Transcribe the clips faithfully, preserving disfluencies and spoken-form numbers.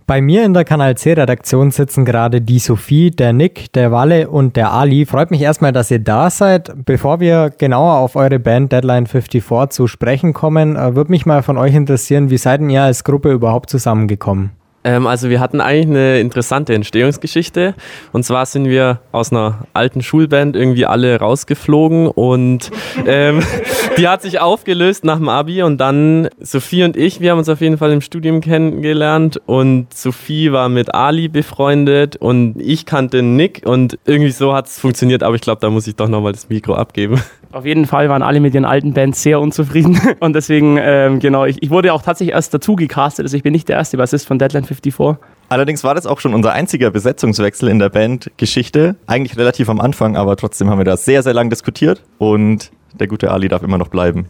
Bei mir in der Kanal C-Redaktion sitzen gerade die Sophie, der Nick, der Walle und der Ali. Freut mich erstmal, dass ihr da seid. Bevor wir genauer auf eure Band Deadline fünfundfünfzig zu sprechen kommen, würde mich mal von euch interessieren, wie seid denn ihr als Gruppe überhaupt zusammengekommen? Ähm, also wir hatten eigentlich eine interessante Entstehungsgeschichte. Und zwar sind wir aus einer alten Schulband irgendwie alle rausgeflogen und ähm, die hat sich aufgelöst nach dem Abi und dann Sophie und ich, wir haben uns auf jeden Fall im Studium kennengelernt und Sophie war mit Ali befreundet und ich kannte Nick und irgendwie so hat es funktioniert, aber ich glaube, da muss ich doch nochmal das Mikro abgeben. Auf jeden Fall waren alle mit ihren alten Bands sehr unzufrieden und deswegen, ähm, genau, ich, ich wurde auch tatsächlich erst dazu gecastet, also ich bin nicht der erste Bassist von Deadline fünfundfünfzig. Allerdings war das auch schon unser einziger Besetzungswechsel in der Bandgeschichte, eigentlich relativ am Anfang, aber trotzdem haben wir da sehr, sehr lang diskutiert und der gute Ali darf immer noch bleiben.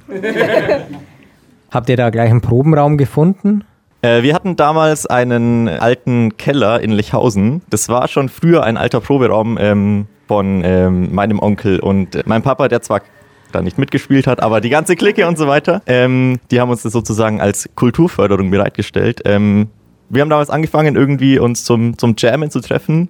Habt ihr da gleich einen Probenraum gefunden? Äh, wir hatten damals einen alten Keller in Lechhausen, das war schon früher ein alter Proberaum ähm, von ähm, meinem Onkel und äh, mein Papa, der zwar da nicht mitgespielt hat, aber die ganze Clique und so weiter, ähm, die haben uns das sozusagen als Kulturförderung bereitgestellt. Ähm, wir haben damals angefangen, irgendwie uns zum, zum Jammen zu treffen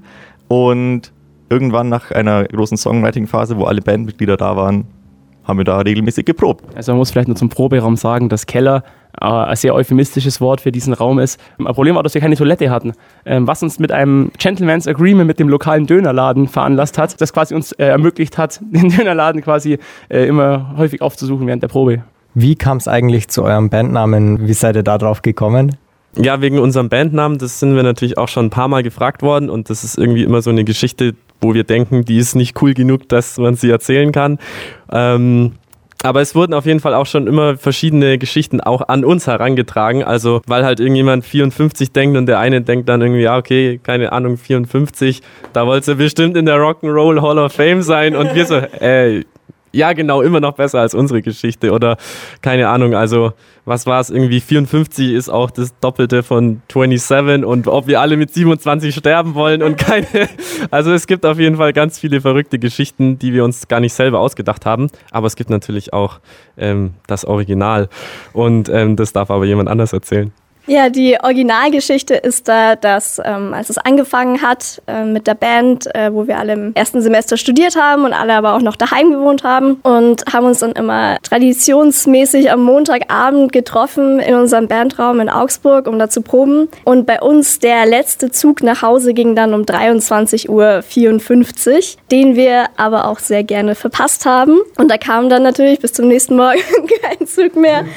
und irgendwann nach einer großen Songwriting-Phase, wo alle Bandmitglieder da waren, haben wir da regelmäßig geprobt. Also man muss vielleicht nur zum Proberaum sagen, dass Keller äh, ein sehr euphemistisches Wort für diesen Raum ist. Ein Problem war, dass wir keine Toilette hatten, ähm, was uns mit einem Gentleman's Agreement mit dem lokalen Dönerladen veranlasst hat, das quasi uns äh, ermöglicht hat, den Dönerladen quasi äh, immer häufig aufzusuchen während der Probe. Wie kam es eigentlich zu eurem Bandnamen? Wie seid ihr da drauf gekommen? Ja, wegen unserem Bandnamen, das sind wir natürlich auch schon ein paar Mal gefragt worden und das ist irgendwie immer so eine Geschichte, wo wir denken, die ist nicht cool genug, dass man sie erzählen kann. Ähm, aber es wurden auf jeden Fall auch schon immer verschiedene Geschichten auch an uns herangetragen, also weil halt irgendjemand vierundfünfzig denkt und der eine denkt dann irgendwie, ja okay, keine Ahnung, vierundfünfzig, da wollte sie bestimmt in der Rock'n'Roll Hall of Fame sein und wir so, ey, ja genau, immer noch besser als unsere Geschichte oder keine Ahnung, also was war es irgendwie, vierundfünfzig ist auch das Doppelte von siebenundzwanzig und ob wir alle mit siebenundzwanzig sterben wollen und keine, also es gibt auf jeden Fall ganz viele verrückte Geschichten, die wir uns gar nicht selber ausgedacht haben, aber es gibt natürlich auch ähm, das Original und ähm, das darf aber jemand anders erzählen. Ja, die Originalgeschichte ist da, dass ähm, als es angefangen hat äh, mit der Band, äh, wo wir alle im ersten Semester studiert haben und alle aber auch noch daheim gewohnt haben und haben uns dann immer traditionsmäßig am Montagabend getroffen in unserem Bandraum in Augsburg, um da zu proben. Und bei uns der letzte Zug nach Hause ging dann um dreiundzwanzig Uhr vierundfünfzig, den wir aber auch sehr gerne verpasst haben. Und da kam dann natürlich bis zum nächsten Morgen kein Zug mehr.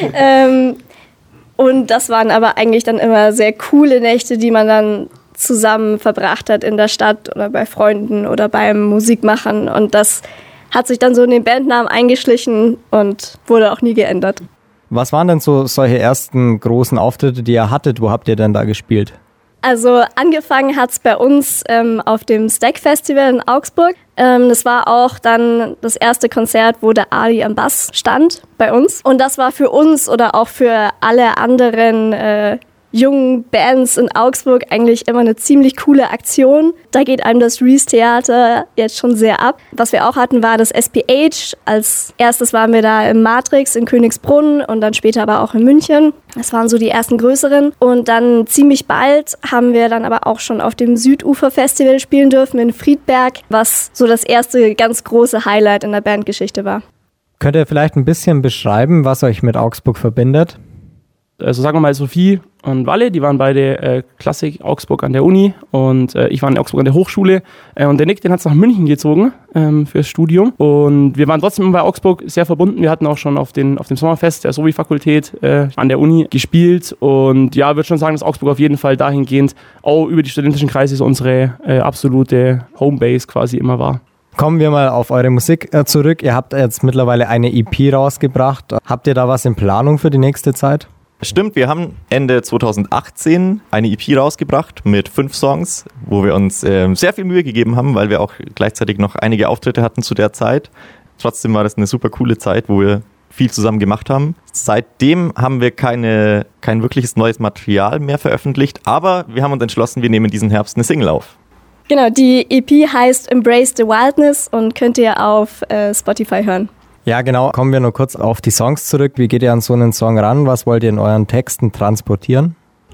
ähm, Und das waren aber eigentlich dann immer sehr coole Nächte, die man dann zusammen verbracht hat in der Stadt oder bei Freunden oder beim Musikmachen. Und das hat sich dann so in den Bandnamen eingeschlichen und wurde auch nie geändert. Was waren denn so solche ersten großen Auftritte, die ihr hattet? Wo habt ihr denn da gespielt? Also angefangen hat es bei uns ähm, auf dem Stack Festival in Augsburg. Ähm, das war auch dann das erste Konzert, wo der Ali am Bass stand bei uns. Und das war für uns oder auch für alle anderen äh, jungen Bands in Augsburg eigentlich immer eine ziemlich coole Aktion. Da geht einem das Rees Theater jetzt schon sehr ab. Was wir auch hatten, war das S P H. Als erstes waren wir da im Matrix in Königsbrunn und dann später aber auch in München. Das waren so die ersten größeren. Und dann ziemlich bald haben wir dann aber auch schon auf dem Südufer-Festival spielen dürfen in Friedberg, was so das erste ganz große Highlight in der Bandgeschichte war. Könnt ihr vielleicht ein bisschen beschreiben, was euch mit Augsburg verbindet? Also sagen wir mal Sophie und Walle, die waren beide äh, Klassik Augsburg an der Uni und äh, ich war in Augsburg an der Hochschule äh, und der Nick, den hat es nach München gezogen ähm, fürs Studium und wir waren trotzdem bei Augsburg sehr verbunden. Wir hatten auch schon auf, den, auf dem Sommerfest der Sovi-Fakultät äh, an der Uni gespielt und ja, ich würde schon sagen, dass Augsburg auf jeden Fall dahingehend auch über die studentischen Kreise so unsere äh, absolute Homebase quasi immer war. Kommen wir mal auf eure Musik äh, zurück. Ihr habt jetzt mittlerweile eine E P rausgebracht. Habt ihr da was in Planung für die nächste Zeit? Stimmt, wir haben Ende zweitausendachtzehn eine E P rausgebracht mit fünf Songs, wo wir uns äh, sehr viel Mühe gegeben haben, weil wir auch gleichzeitig noch einige Auftritte hatten zu der Zeit. Trotzdem war das eine super coole Zeit, wo wir viel zusammen gemacht haben. Seitdem haben wir keine, kein wirkliches neues Material mehr veröffentlicht, aber wir haben uns entschlossen, wir nehmen diesen Herbst eine Single auf. Genau, die E P heißt Embrace the Wildness und könnt ihr auf äh, Spotify hören. Ja, genau. Kommen wir nur kurz auf die Songs zurück. Wie geht ihr an so einen Song ran? Was wollt ihr in euren Texten transportieren?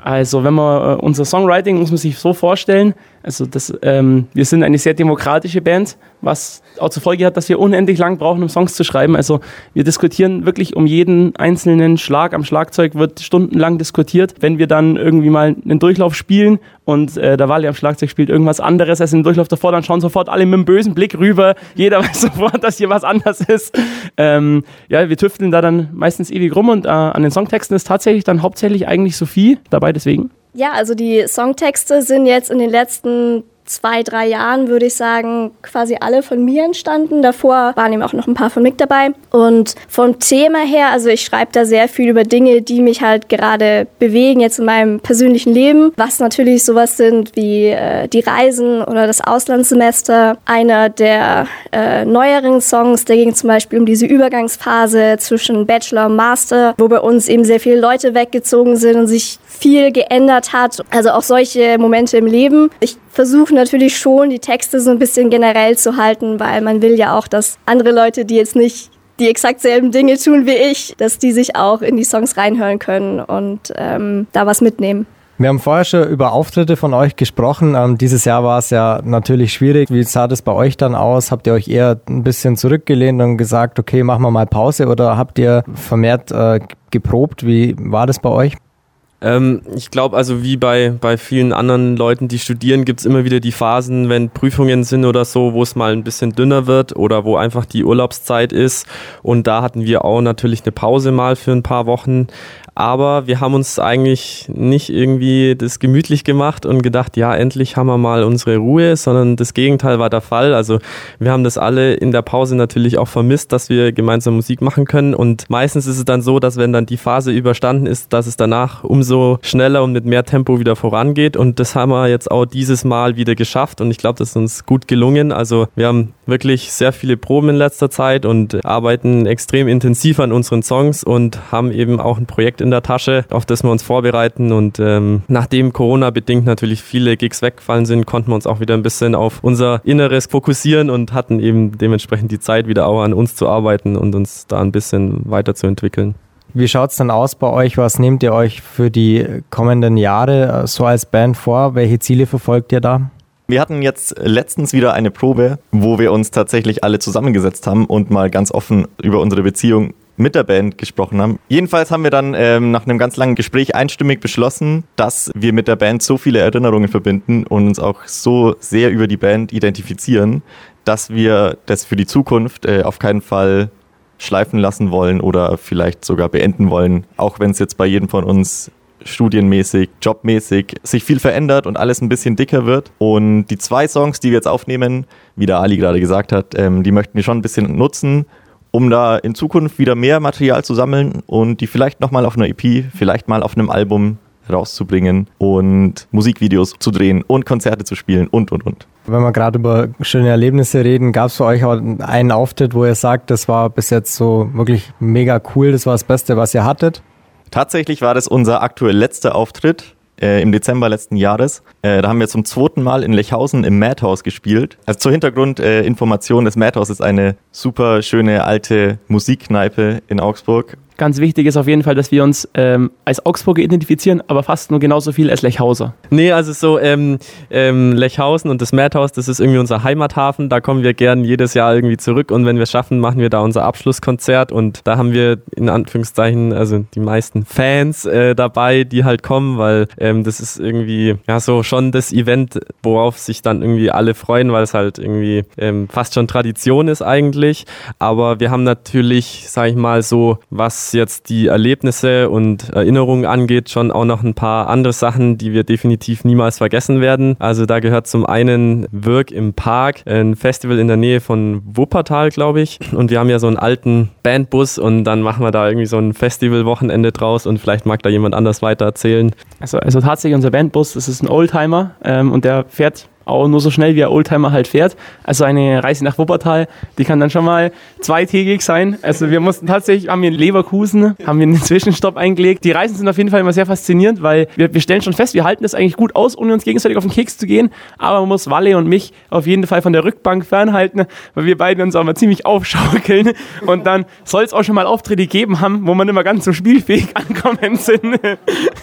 Also wenn man äh, unser Songwriting muss man sich so vorstellen, also das, ähm, wir sind eine sehr demokratische Band, was auch zur Folge hat, dass wir unendlich lang brauchen, um Songs zu schreiben. Also wir diskutieren wirklich um jeden einzelnen Schlag. Am Schlagzeug wird stundenlang diskutiert. Wenn wir dann irgendwie mal einen Durchlauf spielen und äh, der Wally am Schlagzeug spielt irgendwas anderes als im Durchlauf davor, dann schauen sofort alle mit einem bösen Blick rüber. Jeder weiß sofort, dass hier was anders ist. Ähm, ja, wir tüfteln da dann meistens ewig rum und äh, an den Songtexten ist tatsächlich dann hauptsächlich eigentlich Sophie dabei, deswegen. Ja, also die Songtexte sind jetzt in den letzten zwei, drei Jahren, würde ich sagen, quasi alle von mir entstanden. Davor waren eben auch noch ein paar von Mick dabei. Und vom Thema her, also ich schreibe da sehr viel über Dinge, die mich halt gerade bewegen, jetzt in meinem persönlichen Leben, was natürlich sowas sind wie äh, die Reisen oder das Auslandssemester. Einer der äh, neueren Songs, der ging zum Beispiel um diese Übergangsphase zwischen Bachelor und Master, wo bei uns eben sehr viele Leute weggezogen sind und sich viel geändert hat. Also auch solche Momente im Leben. Ich versuche natürlich schon, die Texte so ein bisschen generell zu halten, weil man will ja auch, dass andere Leute, die jetzt nicht die exakt selben Dinge tun wie ich, dass die sich auch in die Songs reinhören können und ähm, da was mitnehmen. Wir haben vorher schon über Auftritte von euch gesprochen. Ähm, dieses Jahr war es ja natürlich schwierig. Wie sah das bei euch dann aus? Habt ihr euch eher ein bisschen zurückgelehnt und gesagt, okay, machen wir mal Pause, oder habt ihr vermehrt äh, geprobt? Wie war das bei euch? Ähm, ich glaube, also wie bei, bei vielen anderen Leuten, die studieren, gibt es immer wieder die Phasen, wenn Prüfungen sind oder so, wo es mal ein bisschen dünner wird oder wo einfach die Urlaubszeit ist. Und da hatten wir auch natürlich eine Pause mal für ein paar Wochen. Aber wir haben uns eigentlich nicht irgendwie das gemütlich gemacht und gedacht, ja, endlich haben wir mal unsere Ruhe, sondern das Gegenteil war der Fall. Also wir haben das alle in der Pause natürlich auch vermisst, dass wir gemeinsam Musik machen können. Und meistens ist es dann so, dass wenn dann die Phase überstanden ist, dass es danach umso schneller und mit mehr Tempo wieder vorangeht. Und das haben wir jetzt auch dieses Mal wieder geschafft. Und ich glaube, das ist uns gut gelungen. Also wir haben wirklich sehr viele Proben in letzter Zeit und arbeiten extrem intensiv an unseren Songs und haben eben auch ein Projekt in der Tasche, auf das wir uns vorbereiten. Und ähm, nachdem Corona-bedingt natürlich viele Gigs weggefallen sind, konnten wir uns auch wieder ein bisschen auf unser Inneres fokussieren und hatten eben dementsprechend die Zeit, wieder auch an uns zu arbeiten und uns da ein bisschen weiterzuentwickeln. Wie schaut's dann aus bei euch? Was nehmt ihr euch für die kommenden Jahre so als Band vor? Welche Ziele verfolgt ihr da? Wir hatten jetzt letztens wieder eine Probe, wo wir uns tatsächlich alle zusammengesetzt haben und mal ganz offen über unsere Beziehung mit der Band gesprochen haben. Jedenfalls haben wir dann ähm, nach einem ganz langen Gespräch einstimmig beschlossen, dass wir mit der Band so viele Erinnerungen verbinden und uns auch so sehr über die Band identifizieren, dass wir das für die Zukunft äh, auf keinen Fall schleifen lassen wollen oder vielleicht sogar beenden wollen, auch wenn es jetzt bei jedem von uns studienmäßig, jobmäßig sich viel verändert und alles ein bisschen dicker wird. Und die zwei Songs, die wir jetzt aufnehmen, wie der Ali gerade gesagt hat, ähm, die möchten wir schon ein bisschen nutzen, um da in Zukunft wieder mehr Material zu sammeln und die vielleicht nochmal auf einer E P, vielleicht mal auf einem Album rauszubringen und Musikvideos zu drehen und Konzerte zu spielen und, und, und. Wenn wir gerade über schöne Erlebnisse reden, gab es für euch auch einen Auftritt, wo ihr sagt, das war bis jetzt so wirklich mega cool, das war das Beste, was ihr hattet? Tatsächlich war das unser aktuell letzter Auftritt äh, im Dezember letzten Jahres. Äh, da haben wir zum zweiten Mal in Lechhausen im Madhouse gespielt. Also zur Hintergrundinformation, äh, das Madhouse ist eine super schöne alte Musikkneipe in Augsburg. Ganz wichtig ist auf jeden Fall, dass wir uns ähm, als Augsburger identifizieren, aber fast nur genauso viel als Lechhauser. Nee, also so ähm, ähm, Lechhausen und das Madhouse, das ist irgendwie unser Heimathafen. Da kommen wir gern jedes Jahr irgendwie zurück und wenn wir es schaffen, machen wir da unser Abschlusskonzert und da haben wir in Anführungszeichen also die meisten Fans äh, dabei, die halt kommen, weil ähm, das ist irgendwie ja so schon das Event, worauf sich dann irgendwie alle freuen, weil es halt irgendwie ähm, fast schon Tradition ist eigentlich. Aber wir haben natürlich, sag ich mal so, was jetzt die Erlebnisse und Erinnerungen angeht, schon auch noch ein paar andere Sachen, die wir definitiv niemals vergessen werden. Also da gehört zum einen Wirk im Park, ein Festival in der Nähe von Wuppertal, glaube ich. Und wir haben ja so einen alten Bandbus und dann machen wir da irgendwie so ein Festivalwochenende draus und vielleicht mag da jemand anders weiter erzählen. Also, also tatsächlich unser Bandbus, das ist ein Oldtimer ähm, und der fährt auch nur so schnell, wie ein Oldtimer halt fährt. Also eine Reise nach Wuppertal, die kann dann schon mal zweitägig sein. Also wir mussten tatsächlich, haben wir in Leverkusen, haben wir einen Zwischenstopp eingelegt. Die Reisen sind auf jeden Fall immer sehr faszinierend, weil wir, wir stellen schon fest, wir halten das eigentlich gut aus, ohne uns gegenseitig auf den Keks zu gehen. Aber man muss Walle und mich auf jeden Fall von der Rückbank fernhalten, weil wir beide uns auch mal ziemlich aufschaukeln. Und dann soll es auch schon mal Auftritte geben haben, wo man immer ganz so spielfähig ankommen sind.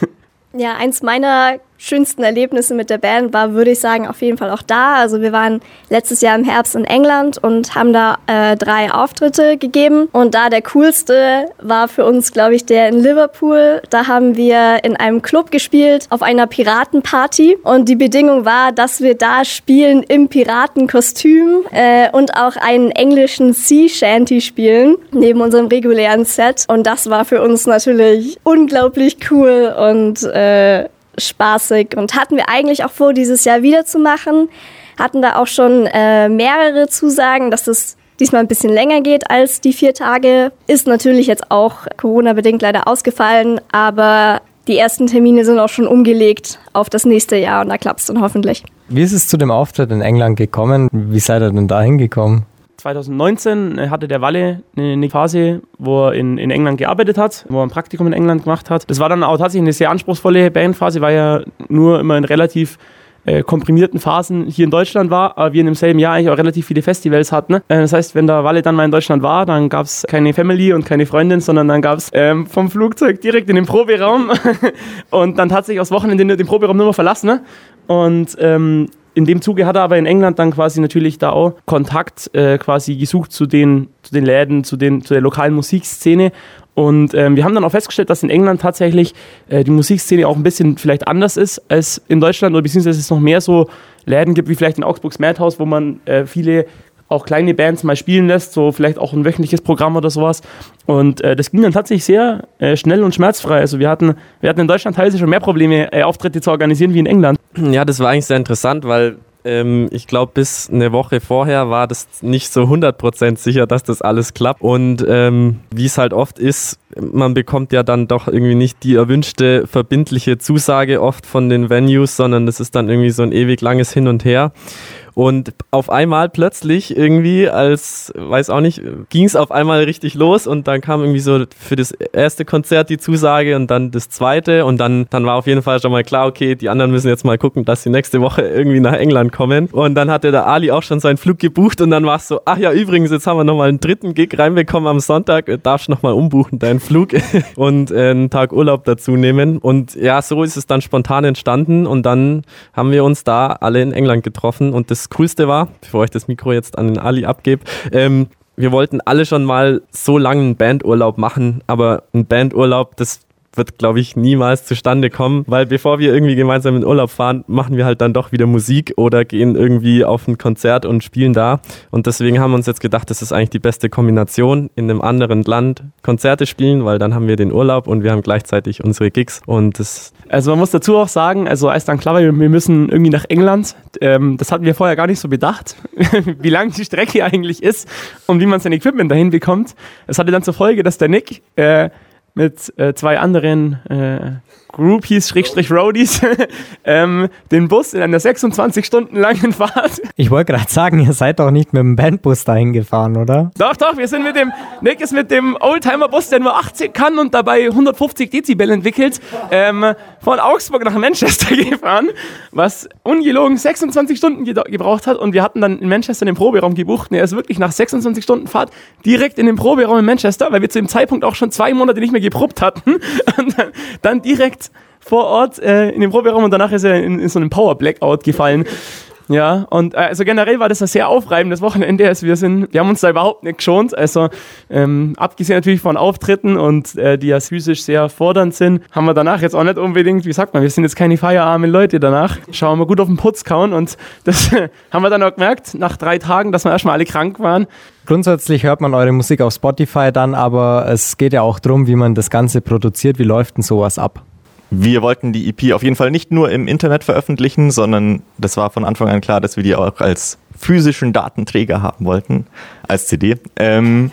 Ja, eins meiner schönsten Erlebnisse mit der Band war, würde ich sagen, auf jeden Fall auch da. Also wir waren letztes Jahr im Herbst in England und haben da äh, drei Auftritte gegeben. Und da der coolste war für uns, glaube ich, der in Liverpool. Da haben wir in einem Club gespielt, auf einer Piratenparty. Und die Bedingung war, dass wir da spielen im Piratenkostüm äh, und auch einen englischen Sea Shanty spielen, neben unserem regulären Set. Und das war für uns natürlich unglaublich cool und äh, spaßig und hatten wir eigentlich auch vor, dieses Jahr wieder zu machen. Hatten da auch schon äh, mehrere Zusagen, dass das diesmal ein bisschen länger geht als die vier Tage. Ist natürlich jetzt auch Corona-bedingt leider ausgefallen, aber die ersten Termine sind auch schon umgelegt auf das nächste Jahr und da klappt es dann hoffentlich. Wie ist es zu dem Auftritt in England gekommen? Wie seid ihr denn da hingekommen? zwanzig neunzehn hatte der Walle eine Phase, wo er in, in England gearbeitet hat, wo er ein Praktikum in England gemacht hat. Das war dann auch tatsächlich eine sehr anspruchsvolle Bandphase, weil er nur immer in relativ äh, komprimierten Phasen hier in Deutschland war, aber wir in demselben Jahr eigentlich auch relativ viele Festivals hatten. Äh, das heißt, wenn der Walle dann mal in Deutschland war, dann gab es keine Family und keine Freundin, sondern dann gab es ähm, vom Flugzeug direkt in den Proberaum und dann tatsächlich aufs Wochenende den, den Proberaum nur mal verlassen. Ne? Und ähm, in dem Zuge hat er aber in England dann quasi natürlich da auch Kontakt äh, quasi gesucht zu den, zu den Läden, zu, den, zu der lokalen Musikszene. Und ähm, wir haben dann auch festgestellt, dass in England tatsächlich äh, die Musikszene auch ein bisschen vielleicht anders ist als in Deutschland oder beziehungsweise es noch mehr so Läden gibt wie vielleicht in Augsburgs Madhouse, wo man äh, viele auch kleine Bands mal spielen lässt, so vielleicht auch ein wöchentliches Programm oder sowas. Und äh, das ging dann tatsächlich sehr äh, schnell und schmerzfrei. Also wir hatten, wir hatten in Deutschland teilweise schon mehr Probleme, äh, Auftritte zu organisieren wie in England. Ja, das war eigentlich sehr interessant, weil ähm, ich glaube, bis eine Woche vorher war das nicht so hundert Prozent sicher, dass das alles klappt. Und ähm, wie es halt oft ist, man bekommt ja dann doch irgendwie nicht die erwünschte verbindliche Zusage oft von den Venues, sondern das ist dann irgendwie so ein ewig langes Hin und Her. Und auf einmal plötzlich irgendwie, als, weiß auch nicht, ging es auf einmal richtig los und dann kam irgendwie so für das erste Konzert die Zusage und dann das zweite und dann, dann war auf jeden Fall schon mal klar, okay, die anderen müssen jetzt mal gucken, dass sie nächste Woche irgendwie nach England kommen. Und dann hatte der Ali auch schon seinen Flug gebucht und dann war es so, ach ja, übrigens, jetzt haben wir nochmal einen dritten Gig reinbekommen am Sonntag, darfst nochmal umbuchen deinen Flug und äh, einen Tag Urlaub dazu nehmen. Und ja, so ist es dann spontan entstanden und dann haben wir uns da alle in England getroffen und das Coolste war, bevor ich das Mikro jetzt an den Ali abgebe, ähm, wir wollten alle schon mal so lange einen Bandurlaub machen, aber ein Bandurlaub, das wird, glaube ich, niemals zustande kommen, weil bevor wir irgendwie gemeinsam in Urlaub fahren, machen wir halt dann doch wieder Musik oder gehen irgendwie auf ein Konzert und spielen da. Und deswegen haben wir uns jetzt gedacht, das ist eigentlich die beste Kombination, in einem anderen Land Konzerte spielen, weil dann haben wir den Urlaub und wir haben gleichzeitig unsere Gigs. Und das also man muss dazu auch sagen, also als dann klar war, wir müssen irgendwie nach England, ähm, das hatten wir vorher gar nicht so bedacht, wie lang die Strecke eigentlich ist und wie man sein Equipment dahin bekommt. Es hatte dann zur Folge, dass der Nick äh, mit äh, zwei anderen äh, Groupies, Schrägstrich Roadies, ähm, den Bus in einer sechsundzwanzig Stunden langen Fahrt. Ich wollte gerade sagen, ihr seid doch nicht mit dem Bandbus dahin gefahren, oder? Doch, doch, wir sind mit dem, Nick ist mit dem Oldtimer-Bus, der nur achtzig kann und dabei hundertfünfzig Dezibel entwickelt, ähm, von Augsburg nach Manchester gefahren, was ungelogen sechsundzwanzig Stunden ge- gebraucht hat und wir hatten dann in Manchester den Proberaum gebucht und er ist wirklich nach sechsundzwanzig Stunden Fahrt direkt in den Proberaum in Manchester, weil wir zu dem Zeitpunkt auch schon zwei Monate nicht mehr geprobt hatten und dann, dann direkt vor Ort äh, in dem Proberaum und danach ist er in, in so einen Power-Blackout gefallen. Ja, und äh, also generell war das ein sehr aufreibendes Wochenende. Also wir sind, wir haben uns da überhaupt nicht geschont. Also ähm, abgesehen natürlich von Auftritten und äh, die ja physisch sehr fordernd sind, haben wir danach jetzt auch nicht unbedingt, wie sagt man, wir sind jetzt keine feierarmen Leute danach. Schauen wir gut auf den Putz kauen und das haben wir dann auch gemerkt, nach drei Tagen, dass wir erstmal alle krank waren. Grundsätzlich hört man eure Musik auf Spotify dann, aber es geht ja auch darum, wie man das Ganze produziert. Wie läuft denn sowas ab? Wir wollten die E P auf jeden Fall nicht nur im Internet veröffentlichen, sondern das war von Anfang an klar, dass wir die auch als physischen Datenträger haben wollten, als C D. Ähm,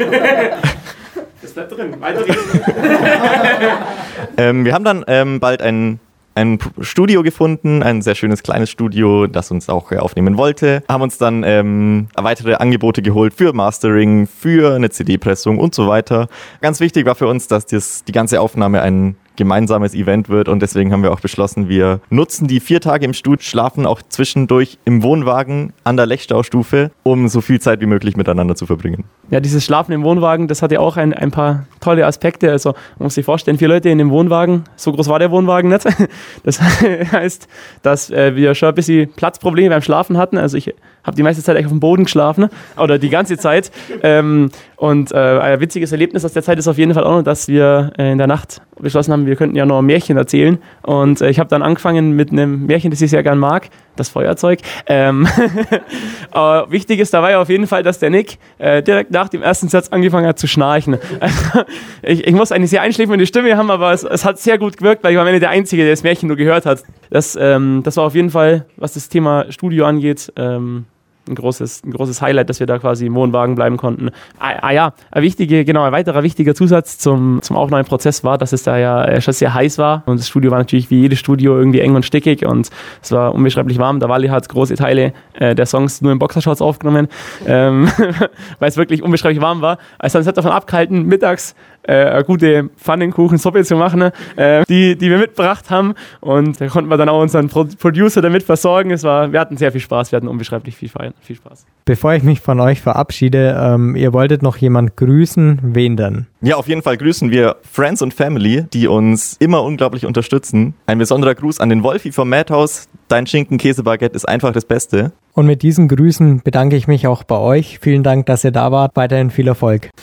das bleibt drin, weiter ähm, wir haben dann ähm, bald ein, ein Studio gefunden, ein sehr schönes kleines Studio, das uns auch äh, aufnehmen wollte. Haben uns dann ähm, weitere Angebote geholt für Mastering, für eine C D-Pressung und so weiter. Ganz wichtig war für uns, dass das, die ganze Aufnahme ein gemeinsames Event wird und deswegen haben wir auch beschlossen, wir nutzen die vier Tage im Stud, schlafen auch zwischendurch im Wohnwagen an der Lechstaustufe, um so viel Zeit wie möglich miteinander zu verbringen. Ja, dieses Schlafen im Wohnwagen, das hatte auch ein, ein paar tolle Aspekte. Also man muss sich vorstellen, vier Leute in dem Wohnwagen, so groß war der Wohnwagen nicht. Das heißt, dass äh, wir schon ein bisschen Platzprobleme beim Schlafen hatten. Also ich habe die meiste Zeit eigentlich auf dem Boden geschlafen, oder die ganze Zeit. Ähm, und äh, ein witziges Erlebnis aus der Zeit ist auf jeden Fall auch noch, dass wir äh, in der Nacht beschlossen haben, wir könnten ja noch ein Märchen erzählen. Und äh, ich habe dann angefangen mit einem Märchen, das ich sehr gern mag, das Feuerzeug. Ähm Aber wichtig ist dabei auf jeden Fall, dass der Nick äh, direkt nach dem ersten Satz angefangen hat zu schnarchen. Also, ich, ich muss eine sehr einschläfernde Stimme haben, aber es, es hat sehr gut gewirkt, weil ich war am Ende der Einzige, der das Märchen nur gehört hat. Das, ähm, das war auf jeden Fall, was das Thema Studio angeht, ähm, ein großes, ein großes Highlight, dass wir da quasi im Wohnwagen bleiben konnten. Ah, ah ja, ein, wichtige, genau, ein weiterer wichtiger Zusatz zum, zum Aufnahmeprozess war, dass es da ja schon sehr heiß war und das Studio war natürlich wie jedes Studio irgendwie eng und stickig und es war unbeschreiblich warm. Der Wally hat große Teile äh, der Songs nur in Boxershorts aufgenommen, ähm, weil es wirklich unbeschreiblich warm war. Also dann hat davon abgehalten, mittags äh, eine gute Pfannenkuchensuppe zu machen, äh, die, die wir mitgebracht haben und da konnten wir dann auch unseren Pro- Producer damit versorgen. Es war, wir hatten sehr viel Spaß, wir hatten unbeschreiblich viel, viel Spaß. Bevor ich mich von euch verabschiede, ähm, ihr wolltet noch jemand grüßen, wen denn? Ja, auf jeden Fall grüßen wir Friends und Family, die uns immer unglaublich unterstützen. Ein besonderer Gruß an den Wolfi vom Madhouse. Dein Schinken-Käse-Baguette ist einfach das Beste. Und mit diesen Grüßen bedanke ich mich auch bei euch. Vielen Dank, dass ihr da wart. Weiterhin viel Erfolg.